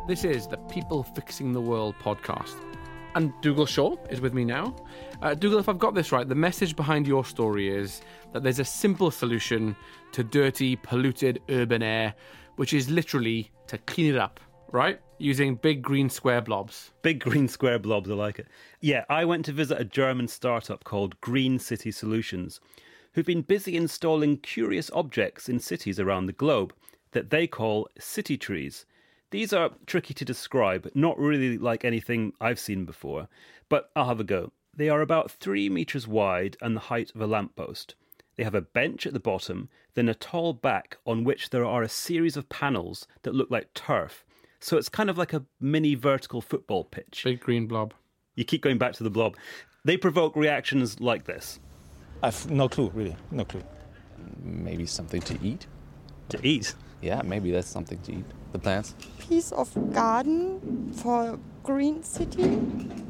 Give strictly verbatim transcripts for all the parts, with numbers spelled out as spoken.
This is the People Fixing the World podcast. And Dougal Shaw is with me now. Uh, Dougal, if I've got this right, the message behind your story is that there's a simple solution to dirty, polluted urban air, which is literally to clean it up, right? Using big green square blobs. Big green square blobs, I like it. Yeah, I went to visit a German startup called Green City Solutions, who've been busy installing curious objects in cities around the globe that they call city trees. These are tricky to describe, not really like anything I've seen before, but I'll have a go. They are about three metres wide and the height of a lamppost. They have a bench at the bottom, then a tall back on which there are a series of panels that look like turf. So it's kind of like a mini vertical football pitch. Big green blob. You keep going back to the blob. They provoke reactions like this. I've no clue, really, no clue. Maybe something to eat? To eat? Yeah, maybe that's something to eat. The plants? Piece of garden for green city?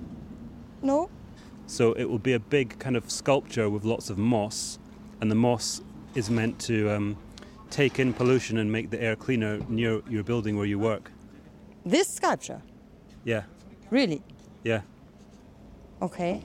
No? So it will be a big kind of sculpture with lots of moss, and the moss is meant to um, take in pollution and make the air cleaner near your building where you work. This sculpture? Yeah. Really? Yeah. Okay.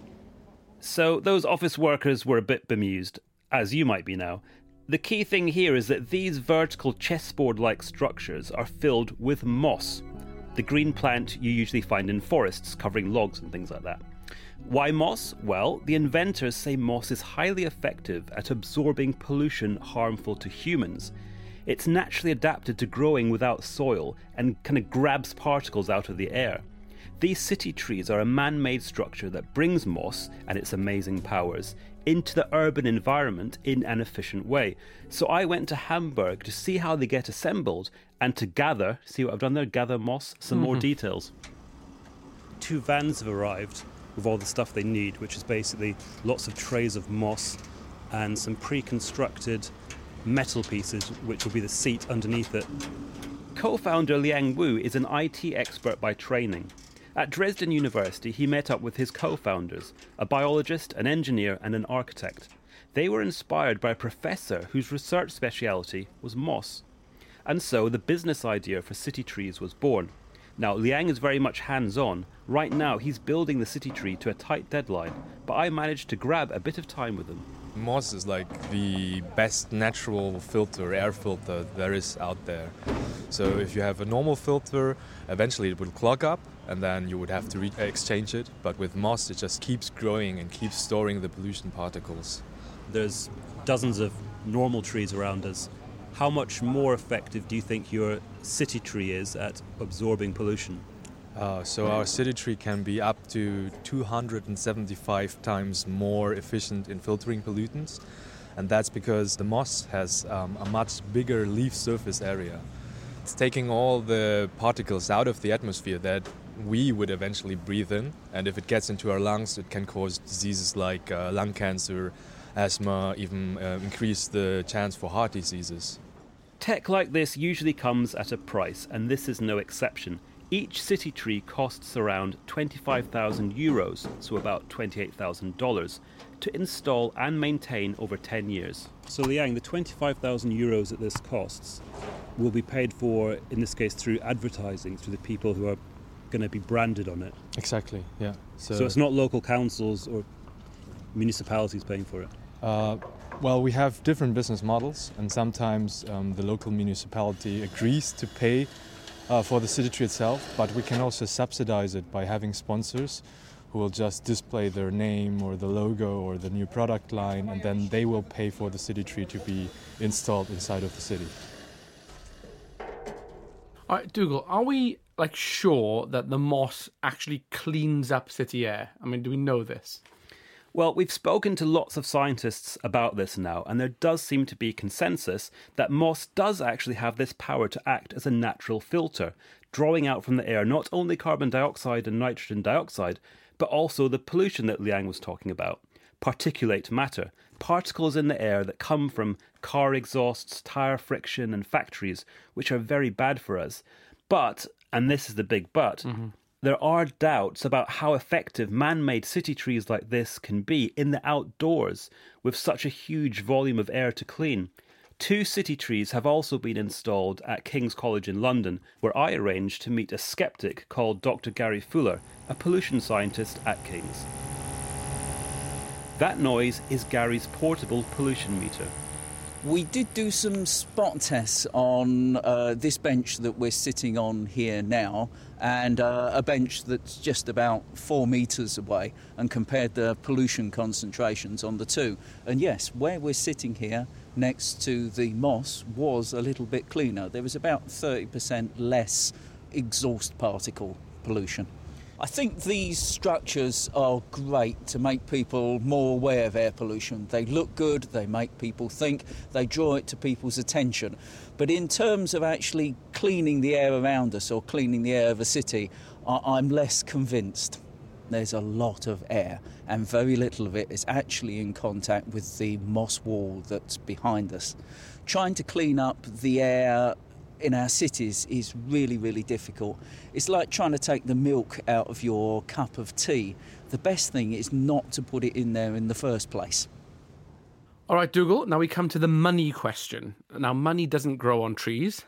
So those office workers were a bit bemused, as you might be now. The key thing here is that these vertical chessboard-like structures are filled with moss, the green plant you usually find in forests covering logs and things like that. Why moss? Well, the inventors say moss is highly effective at absorbing pollution harmful to humans. It's naturally adapted to growing without soil and kind of grabs particles out of the air. These city trees are a man-made structure that brings moss and its amazing powers into the urban environment in an efficient way. So I went to Hamburg to see how they get assembled and to gather, see what I've done there, gather moss, some mm-hmm. more details. Two vans have arrived with all the stuff they need, which is basically lots of trays of moss and some pre-constructed metal pieces, which will be the seat underneath it. Co-founder Liang Wu is an I T expert by training. At Dresden University, he met up with his co-founders, a biologist, an engineer, and an architect. They were inspired by a professor whose research speciality was moss. And so the business idea for City Trees was born. Now, Liang is very much hands-on. Right now, he's building the City Tree to a tight deadline, but I managed to grab a bit of time with him. Moss is like the best natural filter, air filter there is out there. So if you have a normal filter, eventually it will clog up and then you would have to re- exchange it. But with moss, it just keeps growing and keeps storing the pollution particles. There's dozens of normal trees around us. How much more effective do you think your city tree is at absorbing pollution? Uh, so our city tree can be up to two hundred seventy-five times more efficient in filtering pollutants. And that's because the moss has um, a much bigger leaf surface area. It's taking all the particles out of the atmosphere that we would eventually breathe in. And if it gets into our lungs, it can cause diseases like uh, lung cancer, asthma, even uh, increase the chance for heart diseases. Tech like this usually comes at a price, and this is no exception. Each city tree costs around twenty-five thousand euros, so about twenty-eight thousand dollars, to install and maintain over ten years. So Liang, the twenty-five thousand euros that this costs will be paid for, in this case, through advertising, through the people who are going to be branded on it. Exactly, yeah. So, so it's not local councils or municipalities paying for it? Uh, well, we have different business models, and sometimes um, the local municipality agrees to pay Uh, for the city tree itself, but we can also subsidize it by having sponsors who will just display their name or the logo or the new product line, and then they will pay for the city tree to be installed inside of the city. All right, Dougal, are we like sure that the moss actually cleans up city air? I mean, do we know this? Well, we've spoken to lots of scientists about this now, and there does seem to be consensus that moss does actually have this power to act as a natural filter, drawing out from the air not only carbon dioxide and nitrogen dioxide, but also the pollution that Liang was talking about, particulate matter, particles in the air that come from car exhausts, tyre friction and factories, which are very bad for us. But, and this is the big but, mm-hmm. there are doubts about how effective man-made city trees like this can be in the outdoors with such a huge volume of air to clean. Two city trees have also been installed at King's College in London, where I arranged to meet a skeptic called Doctor Gary Fuller, a pollution scientist at King's. That noise is Gary's portable pollution meter. We did do some spot tests on uh, this bench that we're sitting on here now, and uh, a bench that's just about four metres away, and compared the pollution concentrations on the two. And yes, where we're sitting here next to the moss was a little bit cleaner. There was about thirty percent less exhaust particle pollution. I think these structures are great to make people more aware of air pollution. They look good, they make people think, they draw it to people's attention. But in terms of actually cleaning the air around us or cleaning the air of a city, I- I'm less convinced. There's a lot of air, and very little of it is actually in contact with the moss wall that's behind us. Trying to clean up the air in our cities is really, really difficult. It's like trying to take the milk out of your cup of tea. The best thing is not to put it in there in the first place. All right, Dougal, now we come to the money question. Now, money doesn't grow on trees.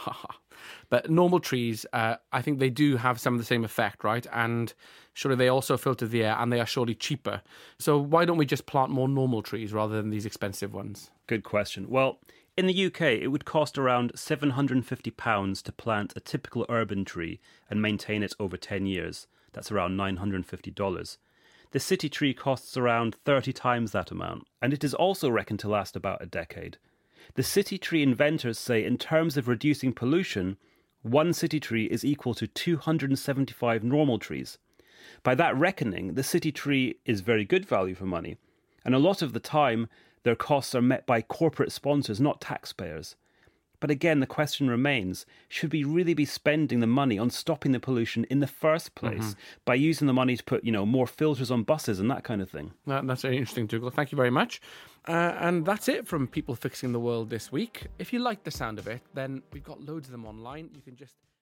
But normal trees, uh, I think they do have some of the same effect, right? And surely they also filter the air, and they are surely cheaper. So why don't we just plant more normal trees rather than these expensive ones? Good question. Well, in the U K, it would cost around seven hundred fifty pounds to plant a typical urban tree and maintain it over ten years. That's around nine hundred fifty dollars. The city tree costs around thirty times that amount, and it is also reckoned to last about a decade. The city tree inventors say in terms of reducing pollution, one city tree is equal to two hundred seventy-five normal trees. By that reckoning, the city tree is very good value for money, and a lot of the time, their costs are met by corporate sponsors, not taxpayers. But again, the question remains, should we really be spending the money on stopping the pollution in the first place mm-hmm. by using the money to put, you know, more filters on buses and that kind of thing? That, that's very interesting, Dougal. Thank you very much. Uh, and that's it from People Fixing the World this week. If you like the sound of it, then we've got loads of them online. You can just...